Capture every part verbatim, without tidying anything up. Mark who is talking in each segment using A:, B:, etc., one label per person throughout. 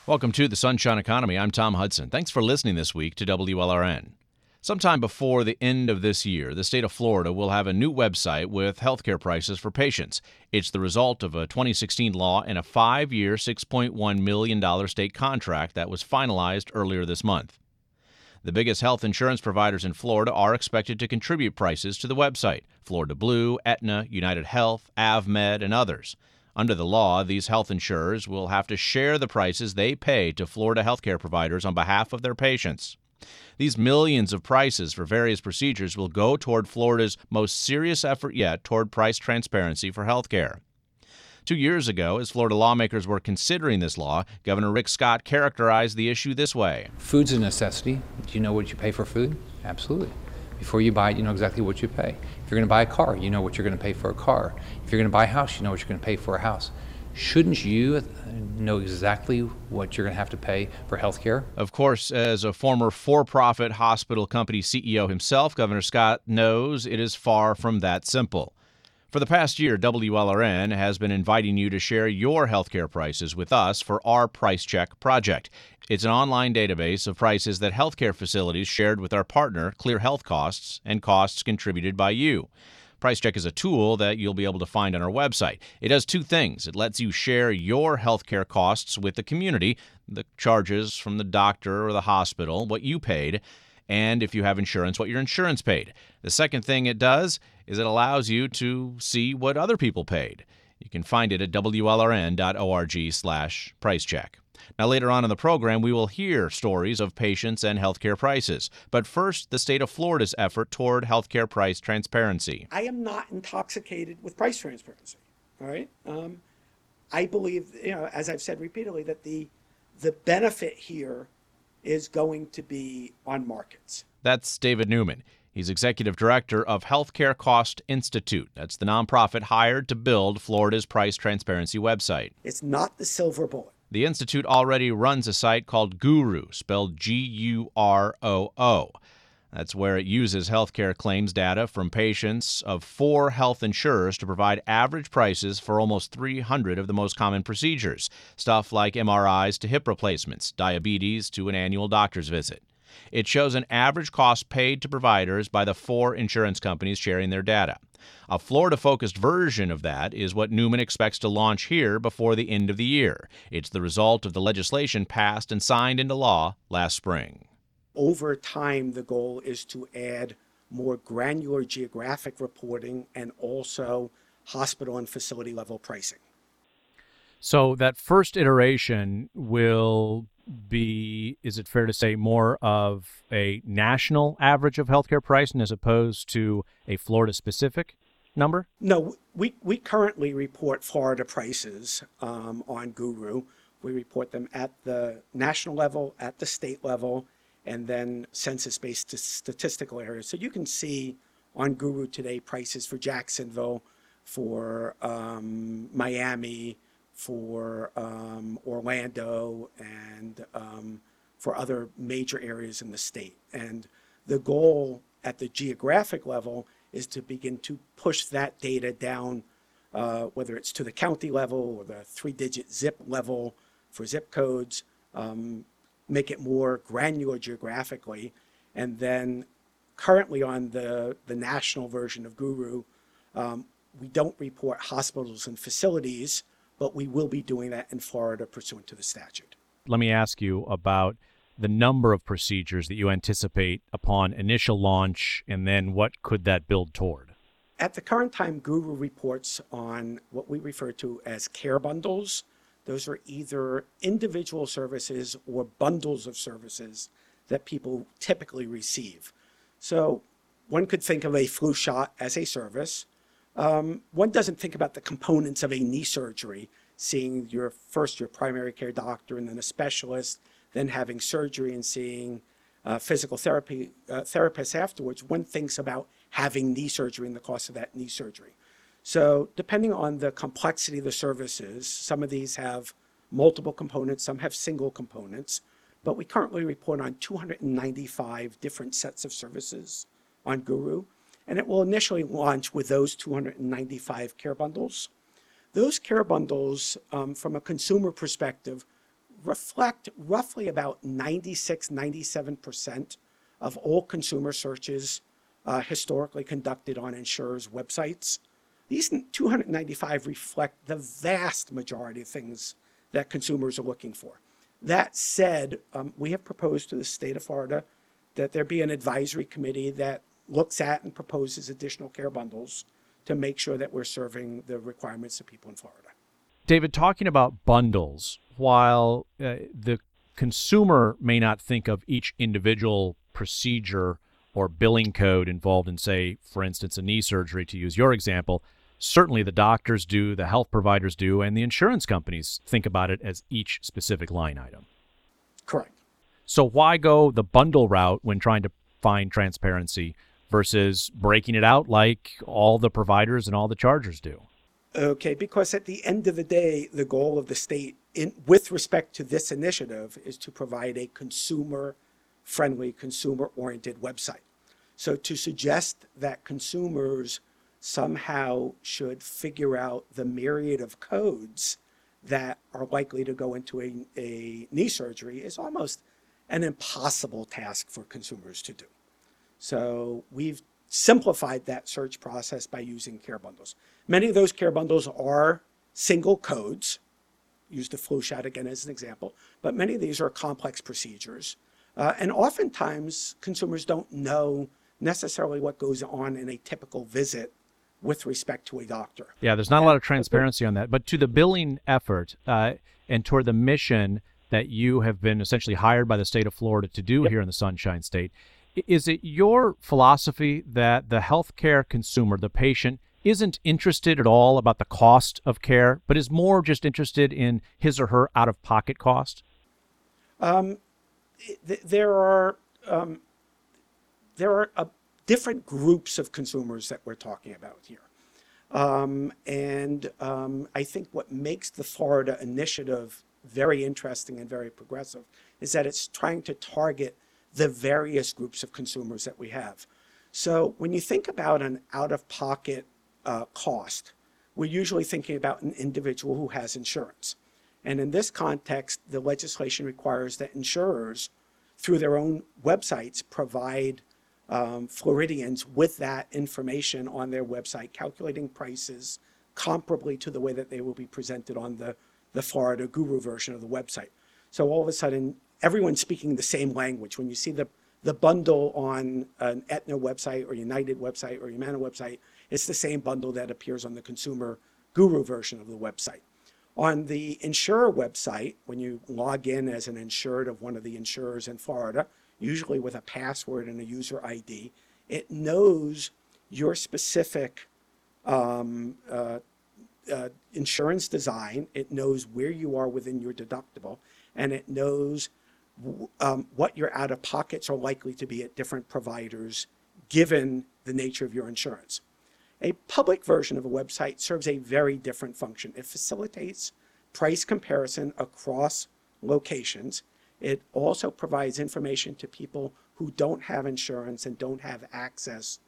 A: Welcome to the Sunshine Economy. I'm Tom Hudson. Thanks for listening this week to W L R N. Sometime before the end of this year, the state of Florida will have a new website with healthcare prices for patients. It's the result of a twenty sixteen law and a five-year, six point one million dollars state contract that was finalized earlier this month. The biggest health insurance providers in Florida are expected to contribute prices to the website: Florida Blue, Aetna, United Health, AvMed, and others. Under the law, these health insurers will have to share the prices they pay to Florida healthcare providers on behalf of their patients. These millions of prices for various procedures will go toward Florida's most serious effort yet toward price transparency for healthcare. Two years ago, as Florida lawmakers were considering this law, Governor Rick Scott characterized the issue this way.
B: Food's a necessity. Do you know what you pay for food? Absolutely. Before you buy it, you know exactly what you pay. If you're going to buy a car, you know what you're going to pay for a car. If you're going to buy a house, you know what you're going to pay for a house. Shouldn't you know exactly what you're going to have to pay for health care?
A: Of course, as a former for-profit hospital company C E O himself, Governor Scott knows it is far from that simple. For the past year, W L R N has been inviting you to share your healthcare prices with us for our Price Check project. It's an online database of prices that healthcare facilities shared with our partner, Clear Health Costs, and costs contributed by you. Price Check is a tool that you'll be able to find on our website. It does two things. It lets you share your healthcare costs with the community, the charges from the doctor or the hospital, what you paid, and if you have insurance, what your insurance paid. The second thing it does is it allows you to see what other people paid. You can find it at W L R N dot org slash price check. Now, later on in the program, we will hear stories of patients and healthcare prices. But first, the state of Florida's effort toward healthcare price transparency.
C: I am not intoxicated with price transparency. All right. Um, I believe, you know, as I've said repeatedly, that the the benefit here is going to be on markets.
A: That's David Newman. He's executive director of Healthcare Cost Institute. That's the nonprofit hired to build Florida's price transparency website.
C: It's not the silver bullet.
A: The institute already runs a site called Guru, spelled G U R O O. That's where it uses healthcare claims data from patients of four health insurers to provide average prices for almost three hundred of the most common procedures, stuff like M R Is to hip replacements, diabetes to an annual doctor's visit. It shows an average cost paid to providers by the four insurance companies sharing their data. A Florida-focused version of that is what Newman expects to launch here before the end of the year. It's the result of the legislation passed and signed into law last spring.
C: Over time, the goal is to add more granular geographic reporting and also hospital and facility level pricing.
D: So that first iteration will be, is it fair to say, more of a national average of healthcare pricing as opposed to a Florida-specific number?
C: No, we, we currently report Florida prices um, on Guru. We report them at the national level, at the state level, and then census-based statistical areas. So you can see on Guru today prices for Jacksonville, for um, Miami, for um, Orlando, and um, for other major areas in the state. And the goal at the geographic level is to begin to push that data down, uh, whether it's to the county level or the three-digit zip level for zip codes, um, make it more granular geographically. And then currently on the, the national version of Guru, um, we don't report hospitals and facilities, but we will be doing that in Florida pursuant to the statute.
D: Let me ask you about the number of procedures that you anticipate upon initial launch, and then what could that build toward?
C: At the current time, Guru reports on what we refer to as care bundles. Those are either individual services or bundles of services that people typically receive. So one could think of a flu shot as a service. Um, one doesn't think about the components of a knee surgery, seeing your first your primary care doctor and then a specialist, then having surgery and seeing uh, physical therapy uh, therapists afterwards. One thinks about having knee surgery and the cost of that knee surgery. So depending on the complexity of the services, some of these have multiple components, some have single components, but we currently report on two hundred ninety-five different sets of services on Guru. And it will initially launch with those two hundred ninety-five care bundles. Those care bundles, um, from a consumer perspective, reflect roughly about ninety-six, ninety-seven percent of all consumer searches uh, historically conducted on insurers' websites. These two hundred ninety-five reflect the vast majority of things that consumers are looking for. That said, um, we have proposed to the state of Florida that there be an advisory committee that looks at and proposes additional care bundles to make sure that we're serving the requirements of people in Florida.
D: David, talking about bundles, while uh, the consumer may not think of each individual procedure or billing code involved in, say, for instance, a knee surgery, to use your example, certainly the doctors do, the health providers do, and the insurance companies think about it as each specific line item.
C: Correct.
D: So why go the bundle route when trying to find transparency versus breaking it out like all the providers and all the chargers do?
C: Okay, because at the end of the day, the goal of the state in, with respect to this initiative is to provide a consumer-friendly, consumer-oriented website. So to suggest that consumers somehow should figure out the myriad of codes that are likely to go into a, a knee surgery is almost an impossible task for consumers to do. So we've simplified that search process by using care bundles. Many of those care bundles are single codes. Use the flu shot again as an example, but many of these are complex procedures. Uh, and oftentimes consumers don't know necessarily what goes on in a typical visit with respect to a doctor.
D: Yeah, there's not a lot of transparency on that. But to the billing effort uh, and toward the mission that you have been essentially hired by the state of Florida to do
C: Yep.
D: here in the Sunshine State, is it your philosophy that the healthcare consumer, the patient, isn't interested at all about the cost of care, but is more just interested in his or her out-of-pocket cost?
C: Um, th- there are um, there are uh, different groups of consumers that we're talking about here. Um, and um, I think what makes the Florida initiative very interesting and very progressive is that it's trying to target the various groups of consumers that we have. So when you think about an out-of-pocket uh, cost, we're usually thinking about an individual who has insurance. And in this context, the legislation requires that insurers, through their own websites, provide um, Floridians with that information on their website, calculating prices comparably to the way that they will be presented on the, the Florida Guru version of the website. So all of a sudden, everyone's speaking the same language. When you see the, the bundle on an Aetna website or United website or Humana website, it's the same bundle that appears on the Consumer Guru version of the website. On the insurer website, when you log in as an insured of one of the insurers in Florida, usually with a password and a user I D, it knows your specific um, uh, uh, insurance design, it knows where you are within your deductible, and it knows um, what your out-of-pockets are likely to be at different providers given the nature of your insurance. A public version of a website serves a very different function. It facilitates price comparison across locations. It also provides information to people who don't have insurance and don't have access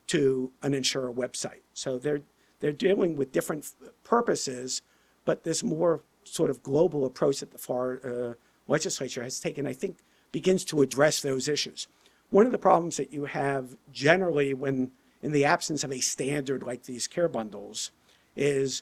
C: to an insurer website. So they're they're dealing with different purposes, but this more sort of global approach that the Florida uh, legislature has taken, I think, begins to address those issues. One of the problems that you have generally when in the absence of a standard like these care bundles is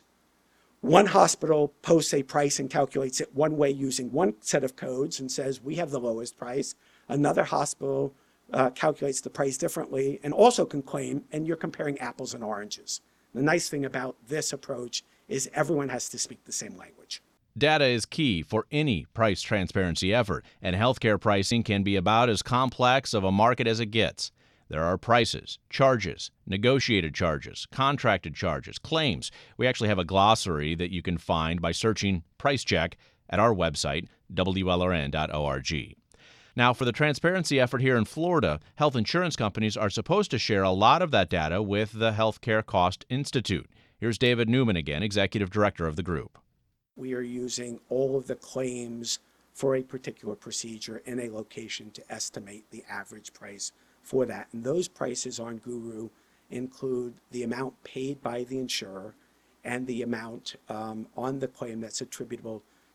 C: one hospital posts a price and calculates it one way using one set of codes and says, we have the lowest price. Another hospital uh, calculates the price differently and also can claim, and you're comparing apples and oranges. The nice thing about this approach is everyone has to speak the same language.
A: Data is key for any price transparency effort, and healthcare pricing can be about as complex of a market as it gets. There are prices, charges, negotiated charges, contracted charges, claims. We actually have a glossary that you can find by searching Price Check at our website, W L R N dot org. Now, for the transparency effort here in Florida, health insurance companies are supposed to share a lot of that data with the Healthcare Cost Institute. Here's David Newman again, Executive Director of the group.
C: We are using all of the claims for a particular procedure in a location to estimate the average price for that. And those prices on Guru include the amount paid by the insurer and the amount um, on the claim that's attributable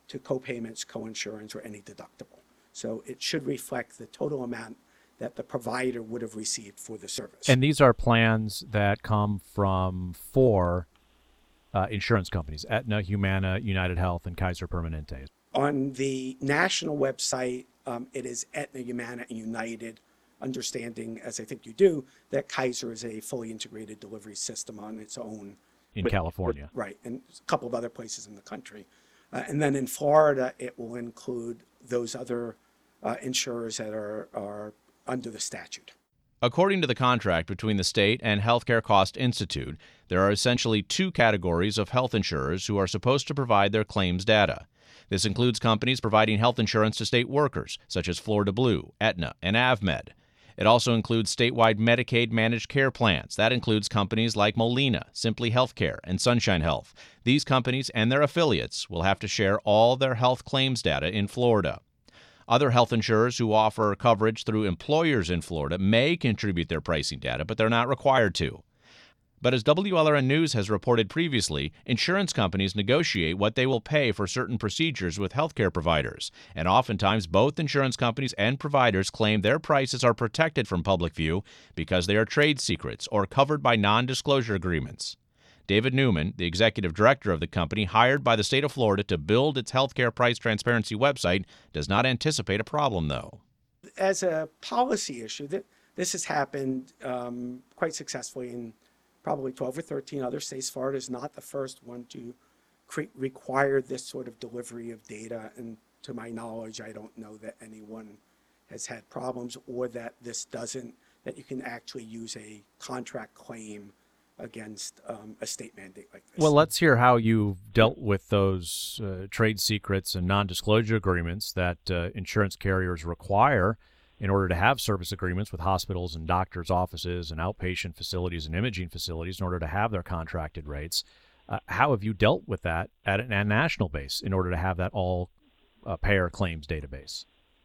C: to co-payments, co-insurance, or any deductible. So it should reflect the total amount that the provider would have received for the service.
D: And these are plans that come from four uh, insurance companies: Aetna, Humana, United Health, and Kaiser Permanente.
C: On the national website, um, it is Aetna, Humana, and United, understanding, as I think you do, that Kaiser is a fully integrated delivery system on its own.
D: In
C: with,
D: California.
C: With, right, and a couple of other places in the country. Uh, and then in Florida, it will include those other uh, insurers that are, are under the statute.
A: According to the contract between the state and Healthcare Cost Institute, there are essentially two categories of health insurers who are supposed to provide their claims data. This includes companies providing health insurance to state workers, such as Florida Blue, Aetna, and AvMed. It also includes statewide Medicaid managed care plans. That includes companies like Molina, Simply Healthcare, and Sunshine Health. These companies and their affiliates will have to share all their health claims data in Florida. Other health insurers who offer coverage through employers in Florida may contribute their pricing data, but they're not required to. But as W L R N News has reported previously, insurance companies negotiate what they will pay for certain procedures with healthcare providers, and oftentimes both insurance companies and providers claim their prices are protected from public view because they are trade secrets or covered by non-disclosure agreements. David Newman, the executive director of the company hired by the state of Florida to build its healthcare price transparency website, does not anticipate a problem, though.
C: As a policy issue, that this has happened um, quite successfully in probably twelve or thirteen other states. Florida is not the first one to cre- require this sort of delivery of data. And to my knowledge, I don't know that anyone has had problems, or that this doesn't, that you can actually use a contract claim against um, a state mandate like this.
D: Well, let's hear how you've dealt with those uh, trade secrets and non-disclosure agreements that uh, insurance carriers require in order to have service agreements with hospitals and doctors' offices and outpatient facilities and imaging facilities in order to have their contracted rates. Uh, how have you dealt with that at a national base in order to have that all uh, payer claims database?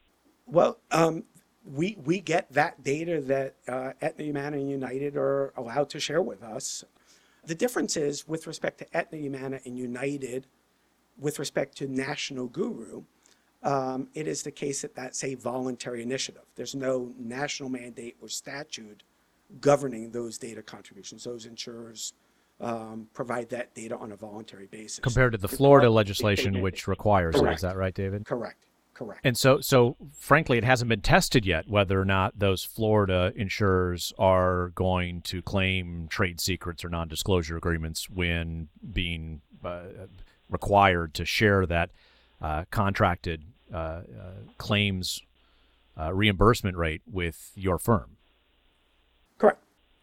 C: Well, um, we we get that data that uh, Aetna, Humana, and United are allowed to share with us. The difference is, with respect to Aetna, Humana, and United, with respect to National Guru, Um, it is the case that that's a voluntary initiative. There's no national mandate or statute governing those data contributions. Those insurers um, provide that data on a voluntary basis.
D: Compared to the Florida legislation, which requires it. Is that right, David?
C: Correct. Correct.
D: And so, so frankly, it hasn't been tested yet whether or not those Florida insurers are going to claim trade secrets or non-disclosure agreements when being uh, required to share that uh, contracted uh, uh, claims uh, reimbursement rate with your firm.
C: Correct.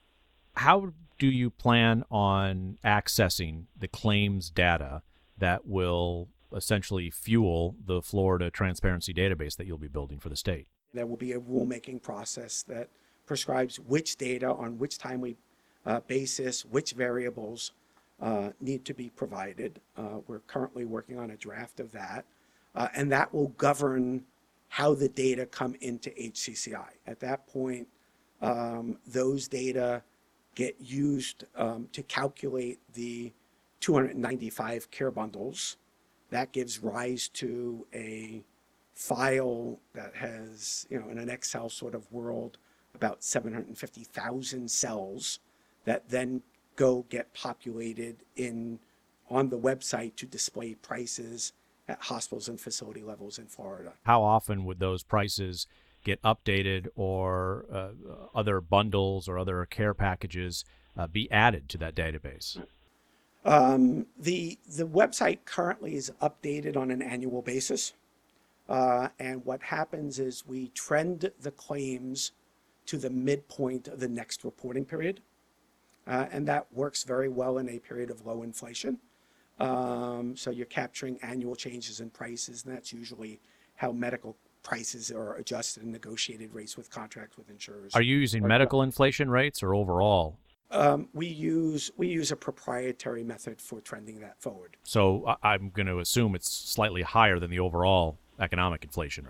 D: How do you plan on accessing the claims data that will essentially fuel the Florida transparency database that you'll be building for the state?
C: There will be a rulemaking process that prescribes which data on which timely uh, basis, which variables uh, need to be provided. Uh, we're currently working on a draft of that, uh, and that will govern how the data come into H C C I. At that point, um, those data get used um, to calculate the two hundred ninety-five care bundles. That gives rise to a file that has, you know, in an Excel sort of world, about seven hundred fifty thousand cells that then go get populated in on the website to display prices at hospitals and facility levels in Florida.
D: How often would those prices get updated, or uh, other bundles or other care packages uh, be added to that database?
C: Um, the the website currently is updated on an annual basis, uh, and what happens is we trend the claims to the midpoint of the next reporting period, uh, and that works very well in a period of low inflation. Um, so you're capturing annual changes in prices, and that's usually how medical prices are adjusted and negotiated rates with contracts with insurers.
D: Are you using medical inflation rates or overall?
C: Um, we use we use a proprietary method for trending that forward.
D: So I- I'm going to assume it's slightly higher than the overall economic inflation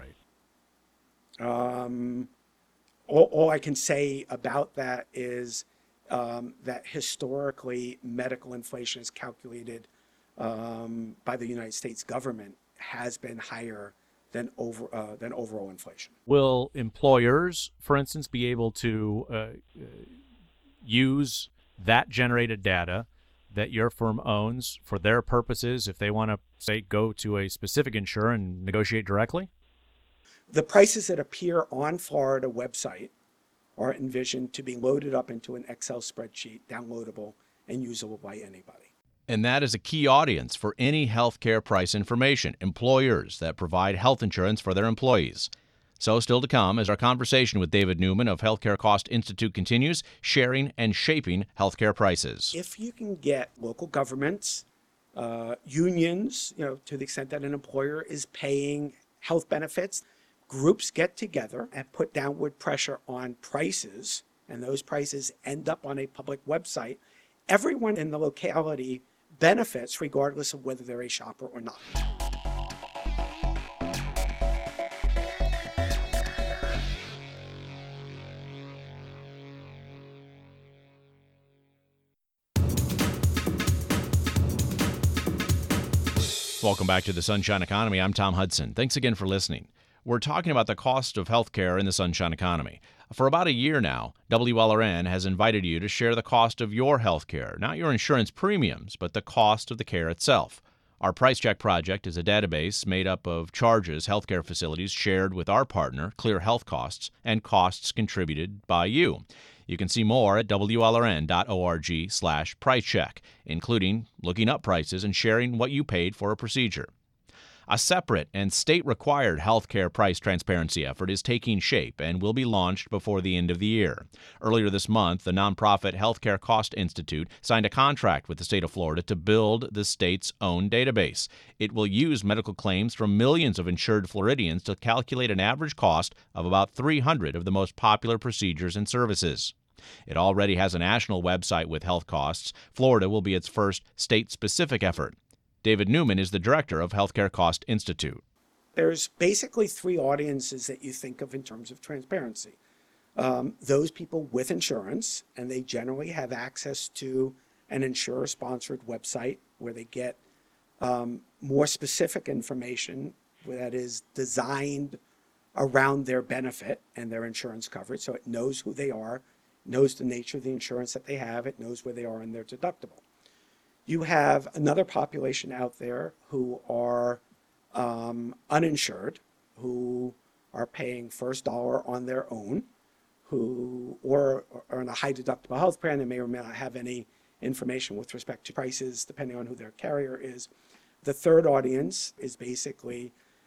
D: rate.
C: Um, all, all I can say about that is um, that historically medical inflation is calculated um, by the United States government has been higher than over uh, than overall inflation.
D: Will employers, for instance, be able to uh, use that generated data that your firm owns for their purposes if they want to, say, go to a specific insurer and negotiate directly?
C: The prices that appear on Florida website are envisioned to be loaded up into an Excel spreadsheet, downloadable and usable by anybody.
A: And that is a key audience for any healthcare price information, employers that provide health insurance for their employees. So still to come as our conversation with David Newman of Healthcare Cost Institute continues, sharing and shaping healthcare prices.
C: If you can get local governments, uh, unions, you know, to the extent that an employer is paying health benefits, groups get together and put downward pressure on prices, and those prices end up on a public website, everyone in the locality benefits regardless of whether they're a shopper or not.
A: Welcome back to the Sunshine Economy. I'm Tom Hudson. Thanks again for listening. We're talking about the cost of healthcare in the Sunshine Economy. For about a year now, W L R N has invited you to share the cost of your healthcare, not your insurance premiums, but the cost of the care itself. Our Price Check project is a database made up of charges healthcare facilities shared with our partner, Clear Health Costs, and costs contributed by you. You can see more at W L R N dot org slash price check, including looking up prices and sharing what you paid for a procedure. A separate and state-required healthcare price transparency effort is taking shape and will be launched before the end of the year. Earlier this month, the nonprofit Healthcare Cost Institute signed a contract with the state of Florida to build the state's own database. It will use medical claims from millions of insured Floridians to calculate an average cost of about three hundred of the most popular procedures and services. It already has a national website with health costs. Florida will be its first state-specific effort. David Newman is the director of Healthcare Cost Institute.
C: There's basically three audiences that you think of in terms of transparency. Um, those people with insurance, and they generally have access to an insurer-sponsored website where they get um, more specific information that is designed around their benefit and their insurance coverage, so it knows who they are, knows the nature of the insurance that they have, it knows where they are in their deductible. You have another population out there who are um, uninsured, who are paying first dollar on their own, who or are on a high deductible health plan and may or may not have any information with respect to prices, depending on who their carrier is. The third audience is basically,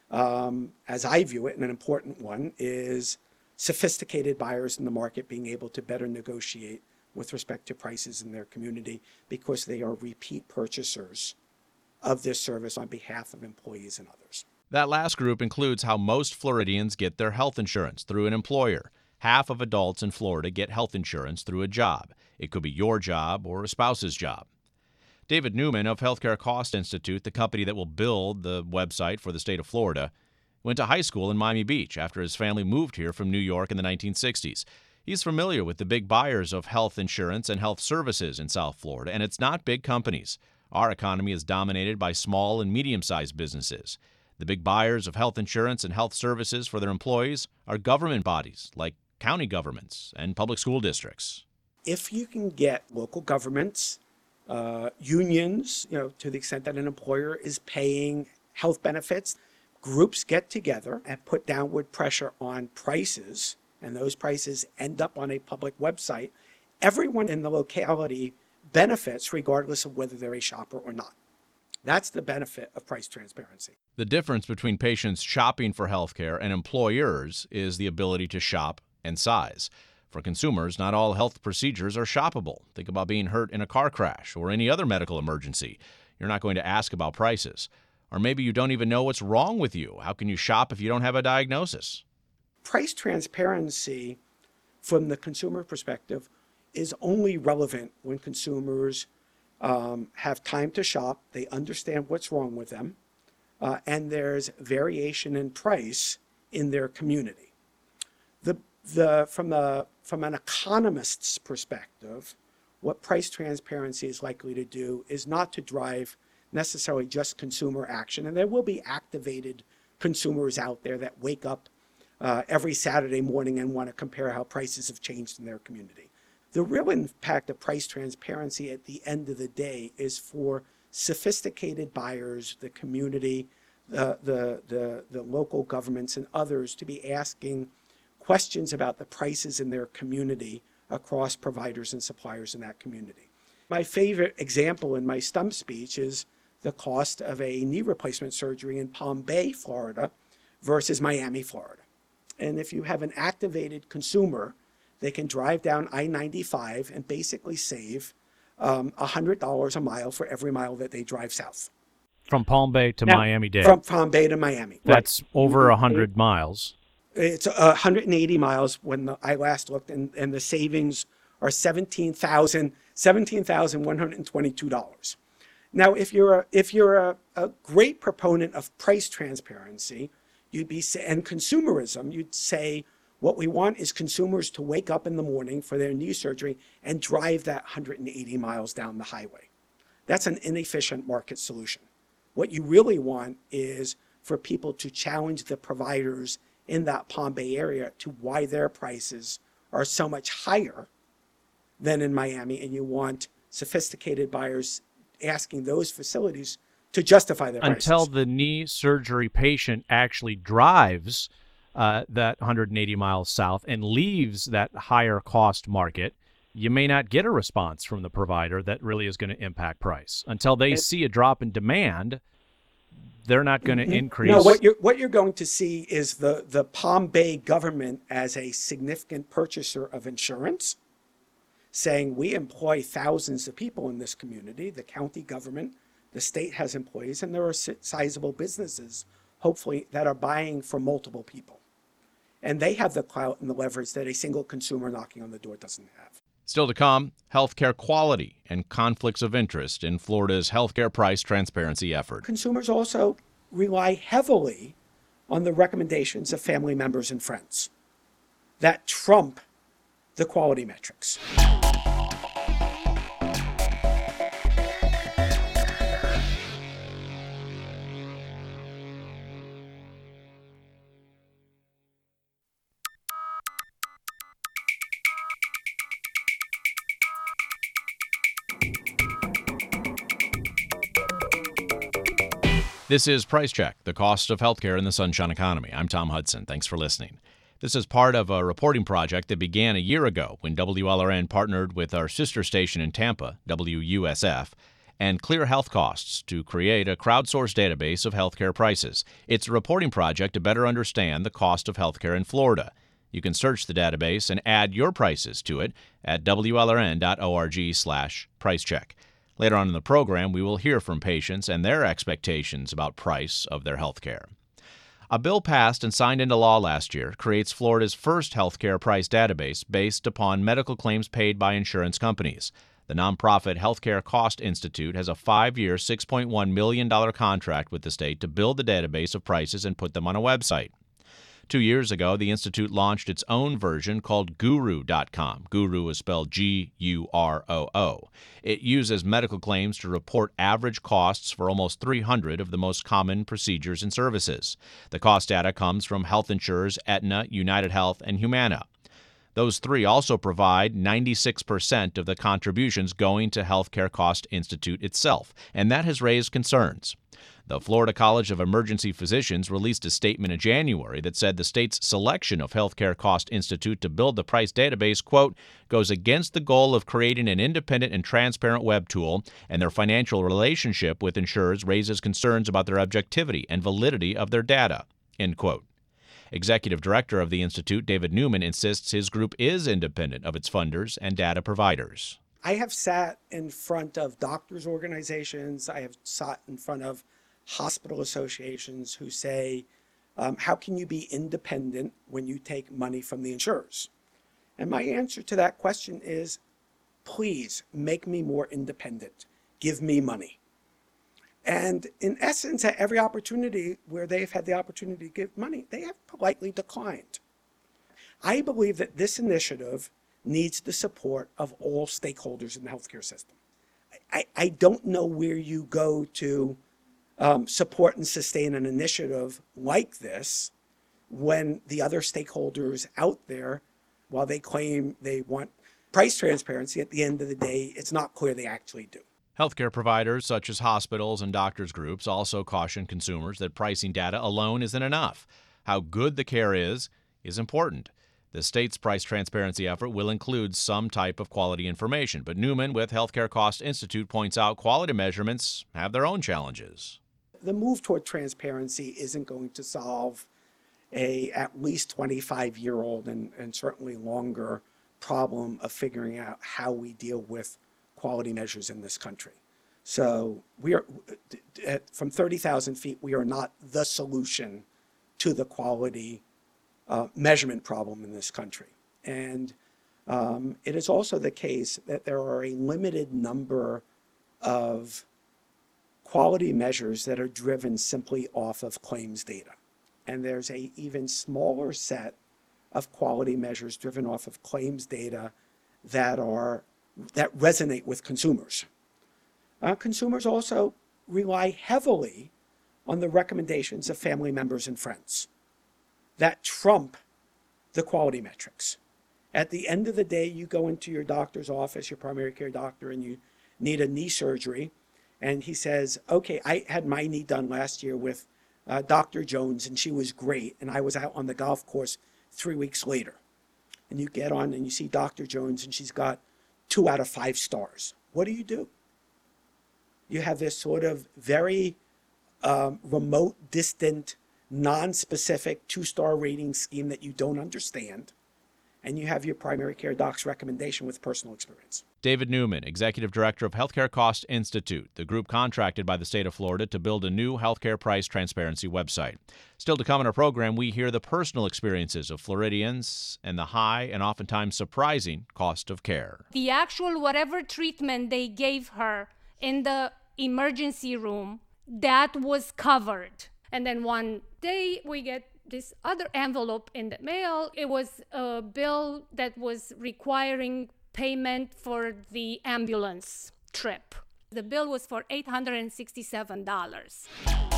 C: um, as I view it, and an important one, is sophisticated buyers in the market being able to better negotiate with respect to prices in their community because they are repeat purchasers of this service on behalf of employees and others.
A: That last group includes how most Floridians get their health insurance through an employer. Half of adults in Florida get health insurance through a job. It could be your job or a spouse's job. David Newman of Healthcare Cost Institute, the company that will build the website for the state of Florida, went to high school in Miami Beach after his family moved here from New York in the nineteen sixties. He's familiar with the big buyers of health insurance and health services in South Florida, and it's not big companies. Our economy is dominated by small and medium-sized businesses. The big buyers of health insurance and health services for their employees are government bodies like county governments and public school districts.
C: If you can get local governments, uh, unions, you know, to the extent that an employer is paying health benefits, groups get together and put downward pressure on prices, and those prices end up on a public website, everyone in the locality benefits regardless of whether they're a shopper or not. That's the benefit of price transparency.
A: The difference between patients shopping for healthcare and employers is the ability to shop and size. For consumers, not all health procedures are shoppable. Think about being hurt in a car crash or any other medical emergency. You're not going to ask about prices. Or maybe you don't even know what's wrong with you. How can you shop if you don't have a diagnosis?
C: Price transparency from the consumer perspective is only relevant when consumers um, have time to shop, they understand what's wrong with them, uh, and there's variation in price in their community. The, the, from, the, from an economist's perspective, what price transparency is likely to do is not to drive necessarily just consumer action. And there will be activated consumers out there that wake up uh, every Saturday morning and want to compare how prices have changed in their community. The real impact of price transparency at the end of the day is for sophisticated buyers, the community, the, the, the, the local governments and others to be asking questions about the prices in their community across providers and suppliers in that community. My favorite example in my stump speech is the cost of a knee replacement surgery in Palm Bay, Florida versus Miami, Florida. And if you have an activated consumer, they can drive down I ninety-five and basically save um, one hundred dollars a mile for every mile that they drive south.
D: From Palm Bay to
C: Now,
D: Miami-Dade.
C: From Palm Bay to Miami.
D: That's
C: right.
D: over one hundred miles.
C: It's one hundred eighty miles when the, I last looked, and, and the savings are seventeen thousand one hundred twenty-two dollars. Now, if you're a, if you're a, a great proponent of price transparency, you'd be and consumerism, you'd say what we want is consumers to wake up in the morning for their knee surgery and drive that one hundred eighty miles down the highway. That's an inefficient market solution. What you really want is for people to challenge the providers in that Palm Bay area to why their prices are so much higher than in Miami, and you want sophisticated buyers asking those facilities to justify their prices.
D: Until the knee surgery patient actually drives uh, that one hundred eighty miles south and leaves that higher cost market, you may not get a response from the provider that really is going to impact price. Until they
C: and,
D: see a drop in demand, they're not going to mm-hmm. increase.
C: No, what you're, what you're going to see is the, the Palm Bay government as a significant purchaser of insurance, saying we employ thousands of people in this community, the county government, the state has employees, and there are sizable businesses, hopefully, that are buying for multiple people. And they have the clout and the leverage that a single consumer knocking on the door doesn't have.
A: Still to come, healthcare quality and conflicts of interest in Florida's healthcare price transparency effort.
C: Consumers also rely heavily on the recommendations of family members and friends that trump the quality metrics.
A: This is Price Check, the cost of healthcare in the Sunshine Economy. I'm Tom Hudson. Thanks for listening. This is part of a reporting project that began a year ago when W L R N partnered with our sister station in Tampa, W U S F, and Clear Health Costs to create a crowdsourced database of healthcare prices. It's a reporting project to better understand the cost of healthcare in Florida. You can search the database and add your prices to it at W L R N dot org slash price check. Later on in the program, we will hear from patients and their expectations about price of their health care. A bill passed and signed into law last year creates Florida's first healthcare price database based upon medical claims paid by insurance companies. The nonprofit Healthcare Cost Institute has a five-year, six point one million dollars contract with the state to build the database of prices and put them on a website. Two years ago, the Institute launched its own version called Guru dot com. Guru is spelled G U R O O. It uses medical claims to report average costs for almost three hundred of the most common procedures and services. The cost data comes from health insurers Aetna, UnitedHealth, and Humana. Those three also provide ninety-six percent of the contributions going to Healthcare Cost Institute itself, and that has raised concerns. The Florida College of Emergency Physicians released a statement in January that said the state's selection of Healthcare Cost Institute to build the price database, quote, goes against the goal of creating an independent and transparent web tool, and their financial relationship with insurers raises concerns about their objectivity and validity of their data, end quote. Executive Director of the Institute, David Newman, insists his group is independent of its funders and data providers.
C: I have sat in front of doctors' organizations. I have sat in front of hospital associations who say, um, how can you be independent when you take money from the insurers? And my answer to that question is, please make me more independent. Give me money. And in essence, at every opportunity where they've had the opportunity to give money, they have politely declined. I believe that this initiative needs the support of all stakeholders in the healthcare system. I, I don't know where you go to um, support and sustain an initiative like this when the other stakeholders out there, while they claim they want price transparency, at the end of the day, it's not clear they actually do.
A: Healthcare providers such as hospitals and doctors' groups also caution consumers that pricing data alone isn't enough. How good the care is is important. The state's price transparency effort will include some type of quality information, but Newman with Healthcare Cost Institute points out quality measurements have their own challenges.
C: The move toward transparency isn't going to solve a at least twenty-five-year-old and, and certainly longer problem of figuring out how we deal with quality measures in this country. So we are, from thirty thousand feet, we are not the solution to the quality uh, measurement problem in this country. And um, it is also the case that there are a limited number of quality measures that are driven simply off of claims data. And there's a even smaller set of quality measures driven off of claims data that are that resonate with consumers. Uh, consumers also rely heavily on the recommendations of family members and friends that trump the quality metrics. At the end of the day, you go into your doctor's office, your primary care doctor, and you need a knee surgery, and he says, okay, I had my knee done last year with uh, Doctor Jones, and she was great, and I was out on the golf course three weeks later. And you get on and you see Doctor Jones, and she's got two out of five stars. What do you do? You have this sort of very um, remote, distant, non-specific two-star rating scheme that you don't understand, and you have your primary care doc's recommendation with personal experience.
A: David Newman, Executive Director of Healthcare Cost Institute, the group contracted by the state of Florida to build a new healthcare price transparency website. Still to come in our program, we hear the personal experiences of Floridians and the high and oftentimes surprising cost of care.
E: The actual whatever treatment they gave her in the emergency room, that was covered. And then one day we get this other envelope in the mail. It was a bill that was requiring payment for the ambulance trip. The bill was for eight hundred sixty-seven dollars.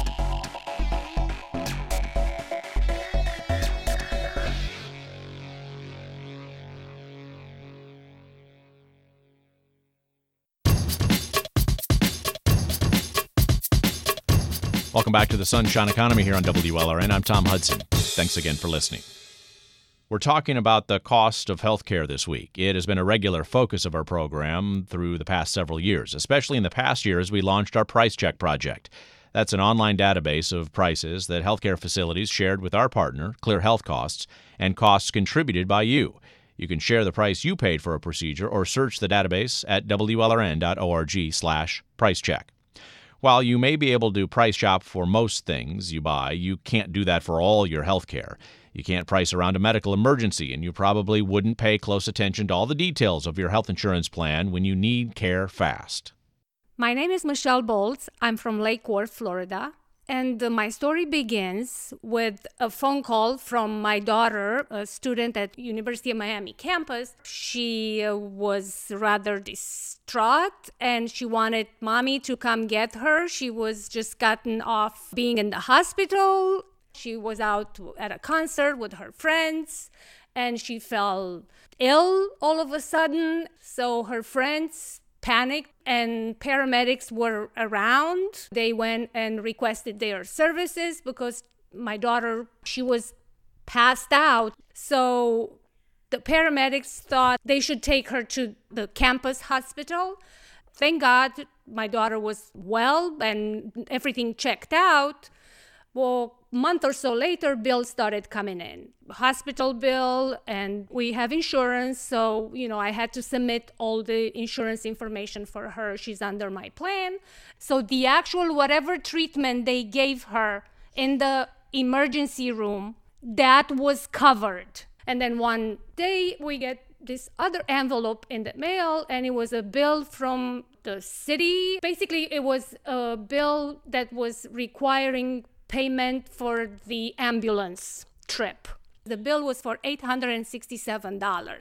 A: Welcome back to the Sunshine Economy here on W L R N. I'm Tom Hudson. Thanks again for listening. We're talking about the cost of healthcare this week. It has been a regular focus of our program through the past several years, especially in the past year as we launched our Price Check project. That's an online database of prices that healthcare facilities shared with our partner, Clear Health Costs, and costs contributed by you. You can share the price you paid for a procedure or search the database at W L R N dot org slash price check. While you may be able to price shop for most things you buy, you can't do that for all your health care. You can't price around a medical emergency, and you probably wouldn't pay close attention to all the details of your health insurance plan when you need care fast.
E: My name is Michelle Bolts. I'm from Lake Worth, Florida. And uh, my story begins with a phone call from my daughter, a student at University of Miami campus. She uh, was rather distraught and she wanted mommy to come get her. She was just gotten off being in the hospital. She was out at a concert with her friends and she fell ill all of a sudden. So her friends panicked and paramedics were around. They went and requested their services because my daughter, she was passed out. So the paramedics thought they should take her to the campus hospital. Thank God my daughter was well and everything checked out. Well, a month or so later, bills started coming in. Hospital bill, and we have insurance, so, you know, I had to submit all the insurance information for her. She's under my plan. So the actual whatever treatment they gave her in the emergency room, that was covered. And then one day we get this other envelope in the mail, and it was a bill from the city. Basically, it was a bill that was requiring payment for the ambulance trip. The bill was for eight hundred sixty-seven dollars.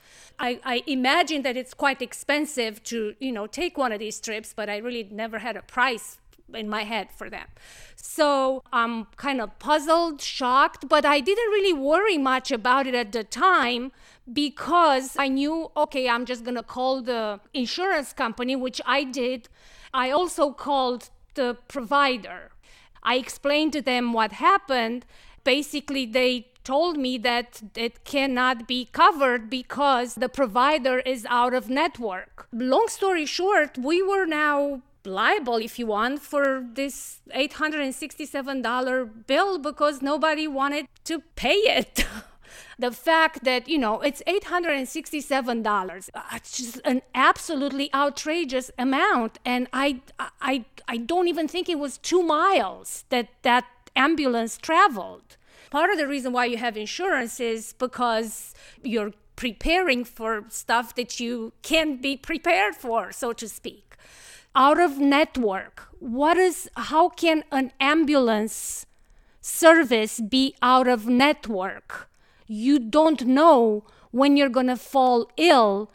E: I, I imagine that it's quite expensive to, you know, take one of these trips, but I really never had a price in my head for them. So I'm kind of puzzled, shocked, but I didn't really worry much about it at the time because I knew, okay, I'm just going to call the insurance company, which I did. I also called the provider. I explained to them what happened. Basically, they told me that it cannot be covered because the provider is out of network. Long story short, we were now liable, if you want, for this eight hundred sixty-seven dollars bill because nobody wanted to pay it. The fact that, you know, it's eight hundred sixty-seven dollars, it's just an absolutely outrageous amount. And I, I, I don't even think it was two miles that that ambulance traveled. Part of the reason why you have insurance is because you're preparing for stuff that you can't be prepared for, so to speak. Out of network, what is, how can an ambulance service be out of network? You don't know when you're going to fall ill.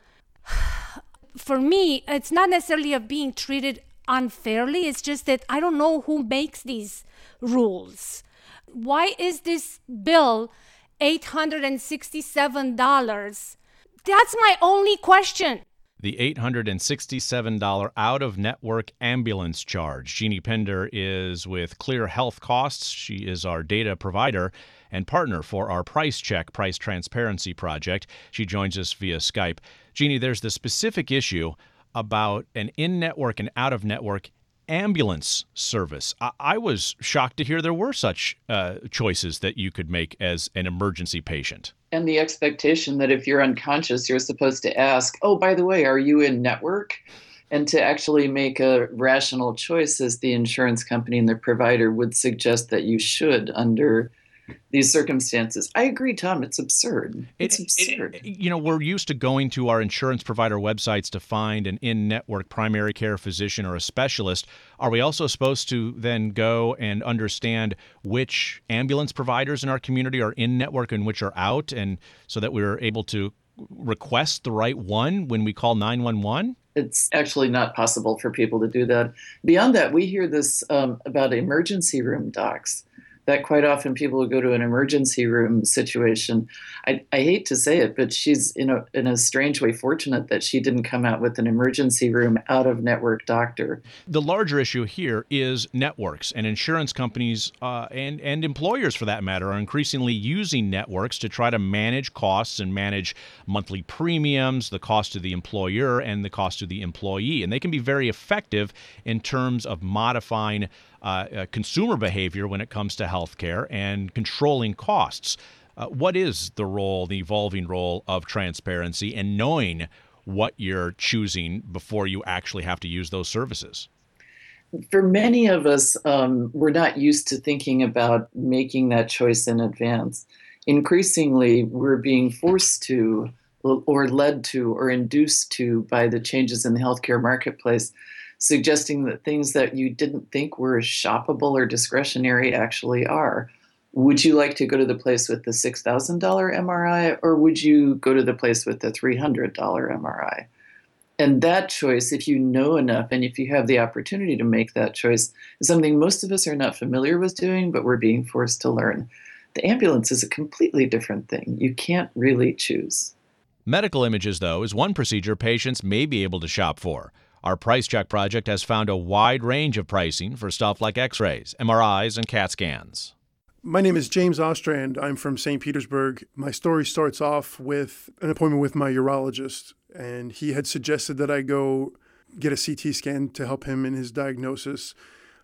E: For me, it's not necessarily of being treated unfairly. It's just that I don't know who makes these rules. Why is this bill eight hundred sixty-seven dollars? That's my only question.
A: The eight hundred sixty-seven dollars out-of-network ambulance charge. Jeannie Pinder is with Clear Health Costs. She is our data provider and partner for our Price Check Price Transparency Project. She joins us via Skype. Jeannie, there's the specific issue about an in-network and out-of-network ambulance service. I, I was shocked to hear there were such uh, choices that you could make as an emergency patient.
F: And the expectation that if you're unconscious, you're supposed to ask, oh, by the way, are you in network? And to actually make a rational choice as the insurance company and the provider would suggest that you should under these circumstances. I agree, Tom. It's absurd. It's
A: it,
F: absurd.
A: It, you know, we're used to going to our insurance provider websites to find an in-network primary care physician or a specialist. Are we also supposed to then go and understand which ambulance providers in our community are in-network and which are out, and so that we're able to request the right one when we call nine one one?
F: It's actually not possible for people to do that. Beyond that, we hear this um, about emergency room docs. That quite often people who go to an emergency room situation, I, I hate to say it, but she's in a in a strange way fortunate that she didn't come out with an emergency room out-of-network doctor.
A: The larger issue here is networks, and insurance companies uh, and, and employers, for that matter, are increasingly using networks to try to manage costs and manage monthly premiums, the cost to the employer and the cost to the employee. And they can be very effective in terms of modifying Uh, uh, consumer behavior when it comes to healthcare and controlling costs. Uh, what is the role, the evolving role of transparency and knowing what you're choosing before you actually have to use those services?
F: For many of us, um, we're not used to thinking about making that choice in advance. Increasingly, we're being forced to, or led to, or induced to by the changes in the healthcare marketplace, suggesting that things that you didn't think were shoppable or discretionary actually are. Would you like to go to the place with the six thousand dollars M R I, or would you go to the place with the three hundred dollars M R I? And that choice, if you know enough and if you have the opportunity to make that choice, is something most of us are not familiar with doing, but we're being forced to learn. The ambulance is a completely different thing. You can't really choose.
A: Medical images, though, is one procedure patients may be able to shop for. Our Price Check project has found a wide range of pricing for stuff like x-rays, M R Is, and CAT scans.
G: My name is James Ostrand. I'm from Saint Petersburg. My story starts off with an appointment with my urologist, and he had suggested that I go get a C T scan to help him in his diagnosis.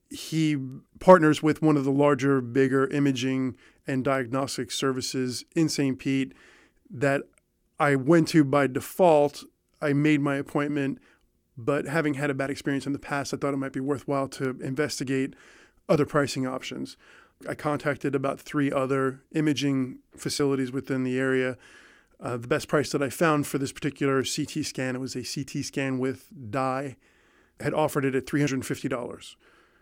G: He partners with one of the larger, bigger imaging and diagnostic services in Saint Pete that I went to by default. I made my appointment, but having had a bad experience in the past, I thought it might be worthwhile to investigate other pricing options. I contacted about three other imaging facilities within the area. Uh, the best price that I found for this particular C T scan, it was a C T scan with dye, had offered it at three hundred fifty dollars.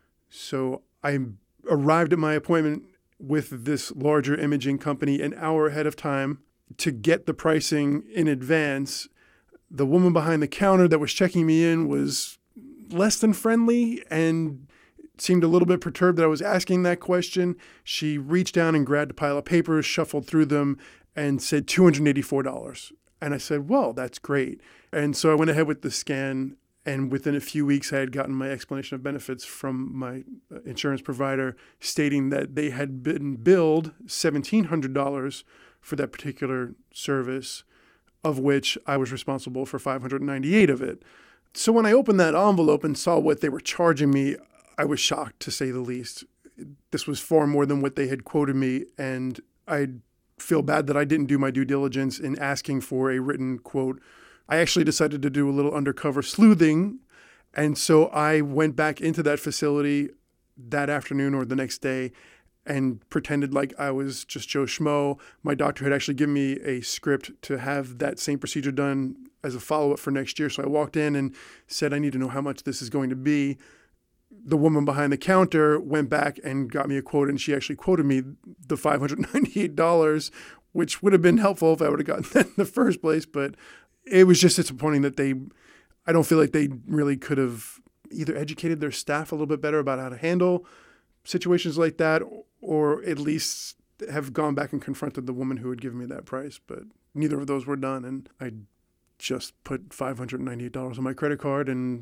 G: So I arrived at my appointment with this larger imaging company an hour ahead of time. to get the pricing in advance. The woman behind the counter that was checking me in was less than friendly and seemed a little bit perturbed that I was asking that question. She reached down and grabbed a pile of papers, shuffled through them, and said two hundred eighty-four dollars. And I said, well, that's great. And so I went ahead with the scan, and within a few weeks, I had gotten my explanation of benefits from my insurance provider stating that they had been billed seventeen hundred dollars for that particular service, of which I was responsible for five hundred ninety-eight dollars of it. So when I opened that envelope and saw what they were charging me, I was shocked, to say the least. This was far more than what they had quoted me, and I feel bad that I didn't do my due diligence in asking for a written quote. I actually decided to do a little undercover sleuthing, and so I went back into that facility that afternoon or the next day and pretended like I was just Joe Schmo. My doctor had actually given me a script to have that same procedure done as a follow-up for next year. So I walked in and said, I need to know how much this is going to be. The woman behind the counter went back and got me a quote, and she actually quoted me the five hundred ninety-eight dollars, which would have been helpful if I would have gotten that in the first place. But it was just disappointing that they, I don't feel like they really could have either educated their staff a little bit better about how to handle situations like that, or at least have gone back and confronted the woman who had given me that price. But neither of those were done, and I just put five hundred ninety-eight dollars on my credit card, and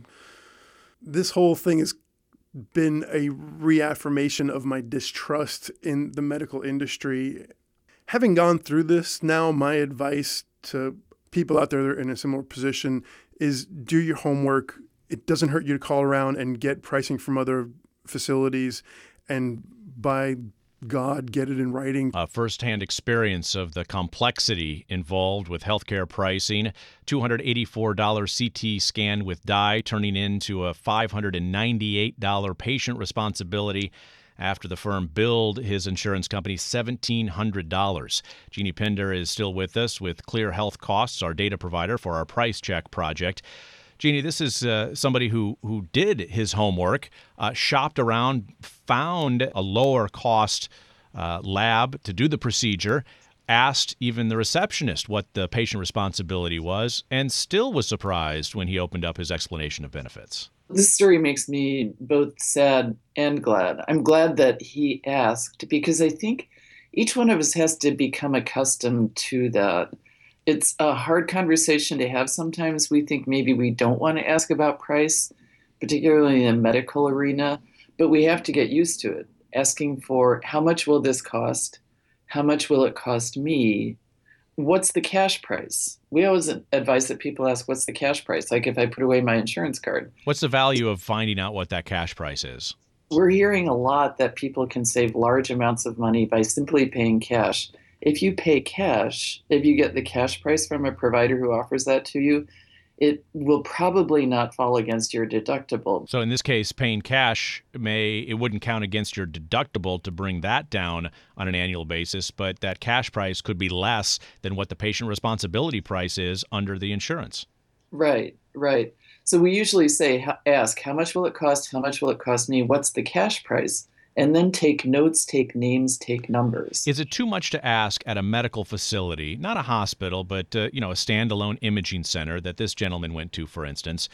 G: this whole thing has been a reaffirmation of my distrust in the medical industry. Having gone through this now, my advice to people out there that are in a similar position is do your homework. It doesn't hurt you to call around and get pricing from other facilities, and by God, get it in writing.
A: A firsthand experience of the complexity involved with healthcare pricing. two hundred eighty-four dollars C T scan with dye turning into a five hundred ninety-eight dollars patient responsibility after the firm billed his insurance company one thousand seven hundred dollars. Jeannie Pinder is still with us with Clear Health Costs, our data provider for our Price Check project. Jeannie, this is uh, somebody who, who did his homework, uh, shopped around, found a lower cost uh, lab to do the procedure, asked even the receptionist what the patient responsibility was, and still was surprised when he opened up his explanation of benefits.
F: This story makes me both sad and glad. I'm glad that he asked, because I think each one of us has to become accustomed to that. It's a hard conversation to have sometimes. We think maybe we don't want to ask about price, particularly in the medical arena, but we have to get used to it. Asking for how much will this cost? How much will it cost me? What's the cash price? We always advise that people ask, what's the cash price? Like if I put away my insurance card.
A: What's the value of finding out what that cash price is?
F: We're hearing a lot that people can save large amounts of money by simply paying cash. If you pay cash, if you get the cash price from a provider who offers that to you, it will probably not fall against your deductible.
A: So in this case, paying cash may, it wouldn't count against your deductible to bring that down on an annual basis, but that cash price could be less than what the patient responsibility price is under the insurance.
F: Right, right. So we usually say, ask, how much will it cost? How much will it cost me? What's the cash price? And then take notes, take names, take numbers.
A: Is it too much to ask at a medical facility, not a hospital, but uh, you know, a standalone imaging center that this gentleman went to, for instance,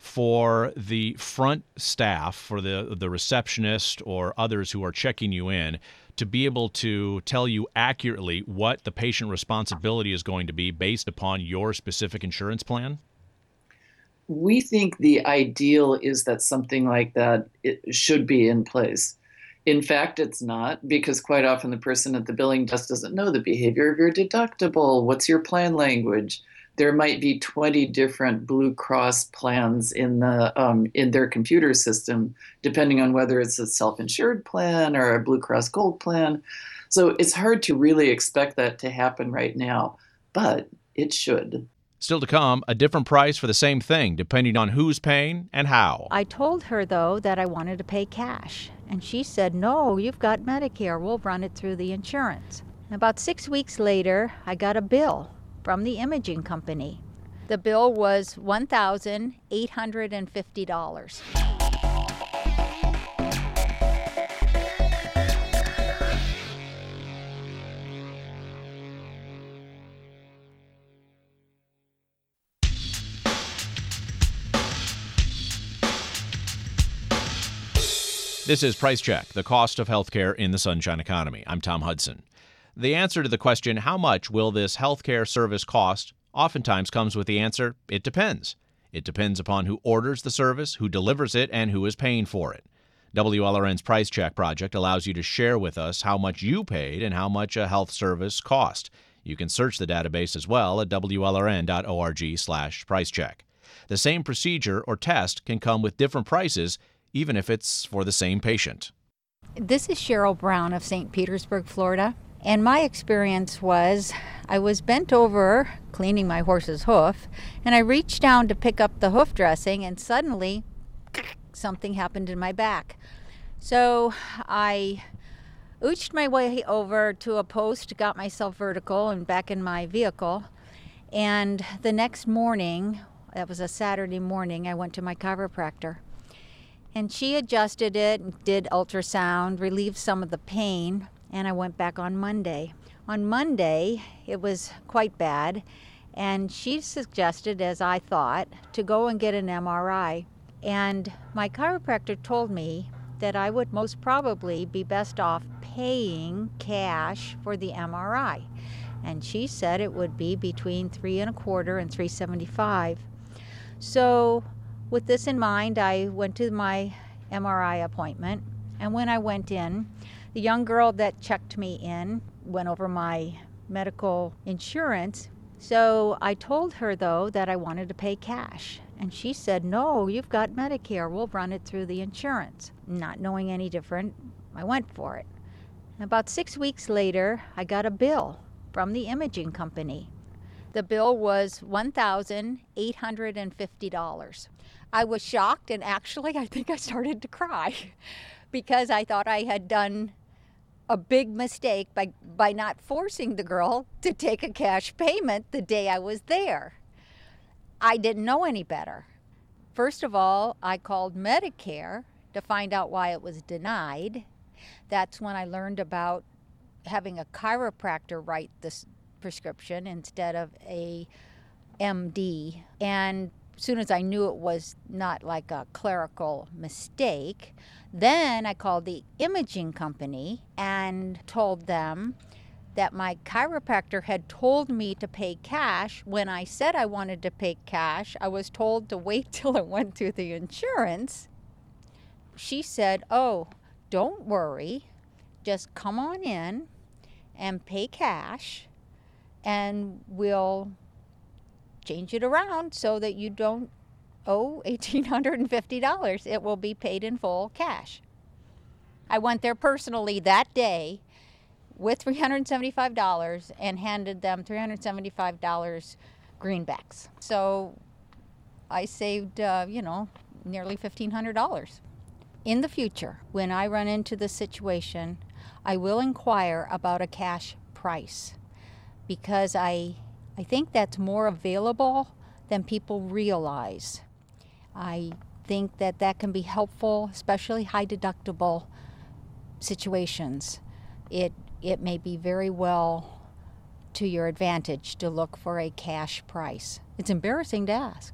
A: for the front staff, for the the receptionist or others who are checking you in, to be able to tell you accurately what the patient responsibility is going to be based upon your specific insurance plan?
F: We think the ideal is that something like that it should be in place. In fact, it's not, because quite often the person at the billing desk doesn't know the behavior of your deductible. What's your plan language? There might be twenty different Blue Cross plans in the um, in their computer system, depending on whether it's a self-insured plan or a Blue Cross Gold plan. So it's hard to really expect that to happen right now, but it should.
A: Still to come, a different price for the same thing, depending on who's paying and how.
H: I told her, though, that I wanted to pay cash. And she said, no, you've got Medicare. We'll run it through the insurance. About six weeks later, I got a bill from the imaging company. The bill was one thousand eight hundred fifty dollars.
A: This is Price Check, the cost of healthcare in the Sunshine Economy. I'm Tom Hudson. The answer to the question, how much will this healthcare service cost, oftentimes comes with the answer, it depends. It depends upon who orders the service, who delivers it, and who is paying for it. W L R N's Price Check project allows you to share with us how much you paid and how much a health service cost. You can search the database as well at W L R N dot org slash price check. The same procedure or test can come with different prices, even if it's for the same patient.
H: This is Cheryl Brown of Saint Petersburg, Florida. And my experience was I was bent over cleaning my horse's hoof, and I reached down to pick up the hoof dressing, and suddenly something happened in my back. So I ooched my way over to a post, got myself vertical and back in my vehicle. And the next morning, that was a Saturday morning, I went to my chiropractor. And she adjusted it, did ultrasound, relieved some of the pain, and I went back on Monday. On Monday, it was quite bad, and she suggested, as I thought, to go and get an M R I. And my chiropractor told me that I would most probably be best off paying cash for the M R I. And she said it would be between three and a quarter and three seventy-five. So with this in mind, I went to my M R I appointment, and when I went in, the young girl that checked me in went over my medical insurance. So I told her, though, that I wanted to pay cash. And she said, no, you've got Medicare. We'll run it through the insurance. Not knowing any different, I went for it. About six weeks later, I got a bill from the imaging company. The bill was one thousand eight hundred fifty dollars. I was shocked, and actually I think I started to cry because I thought I had done a big mistake by, by not forcing the girl to take a cash payment the day I was there. I didn't know any better. First of all, I called Medicare to find out why it was denied. That's when I learned about having a chiropractor write this prescription instead of a M D. And as soon as I knew it was not like a clerical mistake, then I called the imaging company and told them that my chiropractor had told me to pay cash. When I said I wanted to pay cash, I was told to wait till it went through the insurance. She said, oh, don't worry, just come on in and pay cash, and we'll change it around so that you don't owe one thousand eight hundred fifty dollars. It will be paid in full cash. I went there personally that day with three hundred seventy-five dollars and handed them three hundred seventy-five dollars greenbacks. So I saved, uh, you know, nearly fifteen hundred dollars. In the future, when I run into this situation, I will inquire about a cash price because I, I think that's more available than people realize. I think that that can be helpful, especially high deductible situations. It it may be very well to your advantage to look for a cash price. It's embarrassing to ask.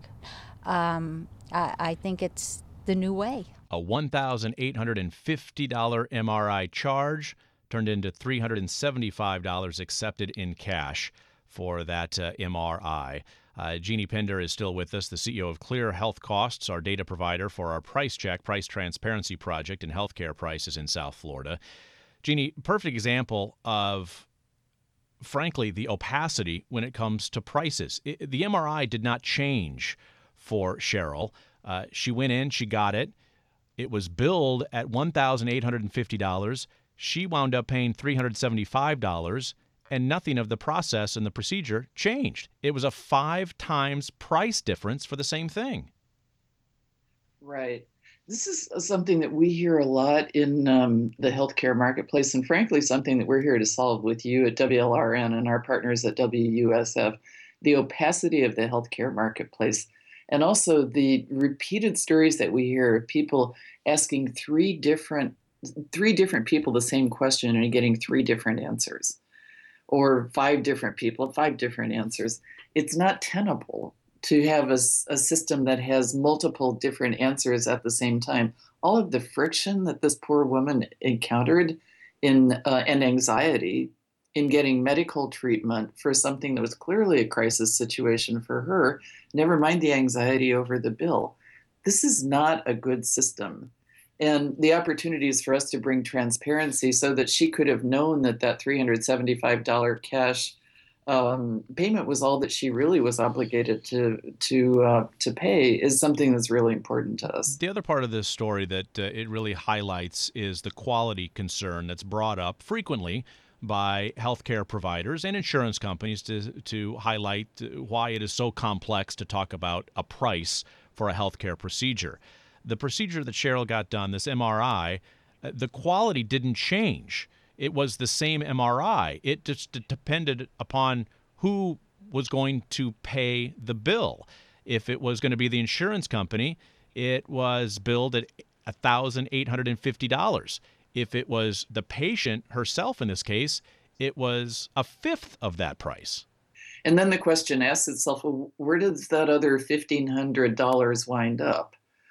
H: Um, I, I think it's the new way.
A: A one thousand eight hundred fifty dollars M R I charge turned into three hundred seventy-five dollars accepted in cash for that uh, M R I. Uh, Jeannie Pinder is still with us, the C E O of Clear Health Costs, our data provider for our Price Check, Price Transparency Project in healthcare prices in South Florida. Jeannie, perfect example of, frankly, the opacity when it comes to prices. It, the M R I did not change for Cheryl. Uh, she went in, she got it. It was billed at one thousand eight hundred fifty dollars. She wound up paying three hundred seventy-five dollars, and nothing of the process and the procedure changed. It was a five times price difference for the same thing.
F: Right. This is something that we hear a lot in um, the healthcare marketplace, and frankly, something that we're here to solve with you at W L R N and our partners at W U S F, the opacity of the healthcare marketplace, and also the repeated stories that we hear of people asking three different, three different people the same question and getting three different answers, or five different people, five different answers. It's not tenable to have a, a system that has multiple different answers at the same time. All of the friction that this poor woman encountered in uh, and anxiety in getting medical treatment for something that was clearly a crisis situation for her, never mind the anxiety over the bill. This is not a good system. And the opportunities for us to bring transparency so that she could have known that that three hundred seventy-five dollars cash um, payment was all that she really was obligated to to uh, to pay is something that's really important to us.
A: The other part of this story that uh, it really highlights is the quality concern that's brought up frequently by healthcare providers and insurance companies to to highlight why it is so complex to talk about a price for a healthcare procedure. The procedure that Cheryl got done, this M R I, uh, the quality didn't change. It was the same M R I. It just depended upon who was going to pay the bill. If it was going to be the insurance company, it was billed at one thousand eight hundred fifty dollars. If it was the patient herself in this case, it was a fifth of that price.
F: And then the question asks itself, well, where does that other fifteen hundred dollars wind up?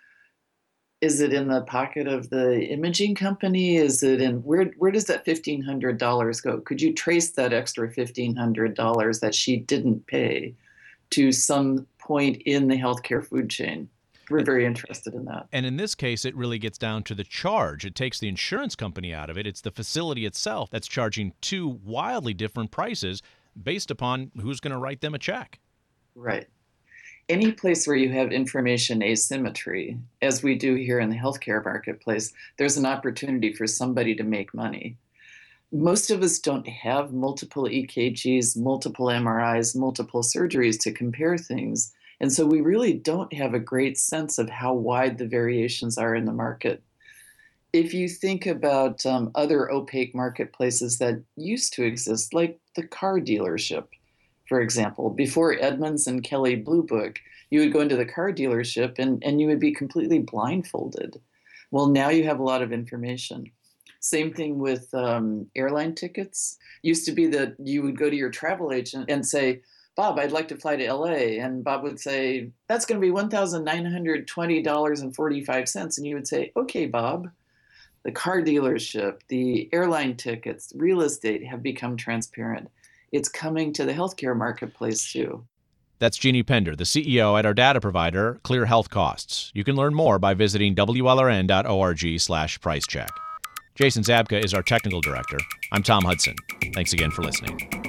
F: Is it in the pocket of the imaging company? Is it in, where where does that fifteen hundred dollars go? Could you trace that extra fifteen hundred dollars that she didn't pay to some point in the healthcare food chain? We're very interested in that.
A: And in this case, it really gets down to the charge. It takes the insurance company out of it. It's the facility itself that's charging two wildly different prices based upon who's going to write them a check.
F: Right. Any place where you have information asymmetry, as we do here in the healthcare marketplace, there's an opportunity for somebody to make money. Most of us don't have multiple E K Gs, multiple M R Is, multiple surgeries to compare things. And so we really don't have a great sense of how wide the variations are in the market. If you think about um, other opaque marketplaces that used to exist, like the car dealership, for example, before Edmunds and Kelley Blue Book, you would go into the car dealership and, and you would be completely blindfolded. Well, now you have a lot of information. Same thing with um, airline tickets. Used to be that you would go to your travel agent and say, Bob, I'd like to fly to L A. And Bob would say, that's going to be one thousand nine hundred twenty dollars and forty-five cents. And you would say, okay, Bob. The car dealership, the airline tickets, real estate have become transparent. It's coming to the healthcare marketplace too.
A: That's Jeannie Pender, the C E O at our data provider, Clear Health Costs. You can learn more by visiting W L R N dot org slash price check. Jason Zabka is our technical director. I'm Tom Hudson. Thanks again for listening.